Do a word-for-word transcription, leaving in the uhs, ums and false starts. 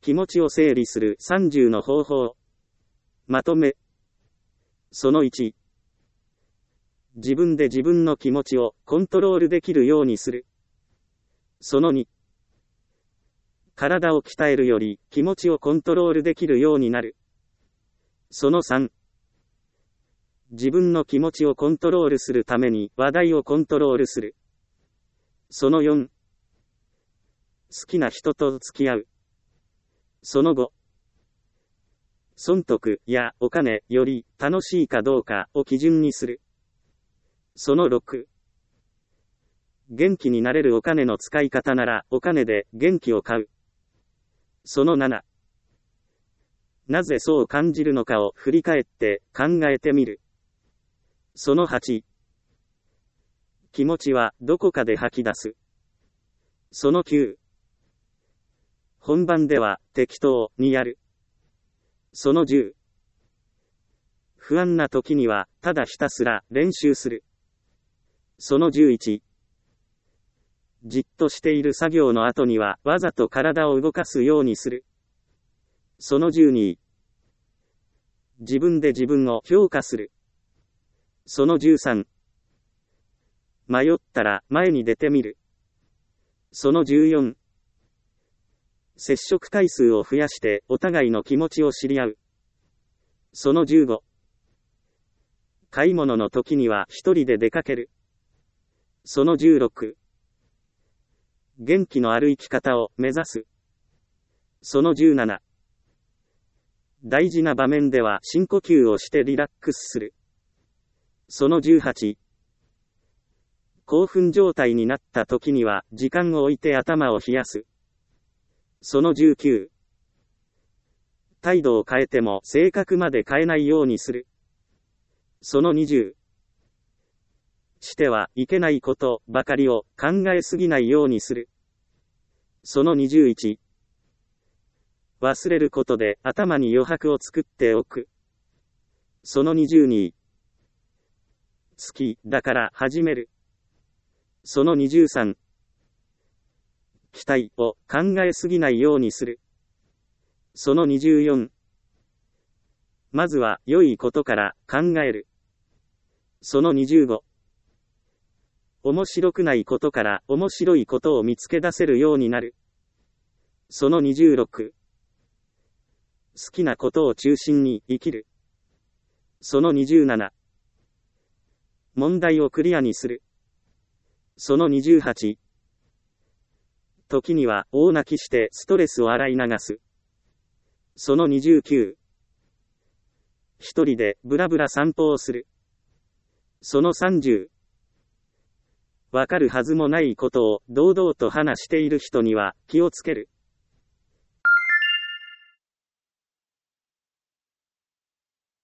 気持ちを整理するさんじゅうの方法。まとめ。そのいち。自分で自分の気持ちをコントロールできるようにする。そのに。体を鍛えるより気持ちをコントロールできるようになる。そのさん。自分の気持ちをコントロールするために話題をコントロールする。そのよん。好きな人と付き合う。そのご。損得やお金より楽しいかどうかを基準にする。そのろく。元気になれるお金の使い方ならお金で元気を買う。そのなな。なぜそう感じるのかを振り返って考えてみる。そのはち。気持ちはどこかで吐き出す。そのきゅう。本番では適当にやる。そのじゅう。不安な時にはただひたすら練習する。そのじゅういち。じっとしている作業の後にはわざと体を動かすようにする。そのじゅうに。自分で自分を評価する。そのじゅうさん。迷ったら前に出てみる。そのじゅうよん。接触回数を増やしてお互いの気持ちを知り合う。そのじゅうご。買い物の時には一人で出かける。そのじゅうろく。元気のある生き方を目指す。そのじゅうなな。大事な場面では深呼吸をしてリラックスする。そのじゅうはち。興奮状態になった時には時間を置いて頭を冷やす。そのじゅうきゅう。態度を変えても性格まで変えないようにする。そのにじゅう。してはいけないことばかりを考えすぎないようにする。そのにじゅういち。忘れることで頭に余白を作っておく。そのにじゅうに。好きだから始める。そのにじゅうさん。期待を考えすぎないようにする。そのにじゅうよん。まずは良いことから考える。そのにじゅうご。面白くないことから面白いことを見つけ出せるようになる。そのにじゅうろく。好きなことを中心に生きる。そのにじゅうなな。問題をクリアにする。そのにじゅうはち。時には大泣きしてストレスを洗い流す。そのにじゅうきゅう。一人でブラブラ散歩をする。そのさんじゅう。わかるはずもないことを堂々と話している人には気をつける。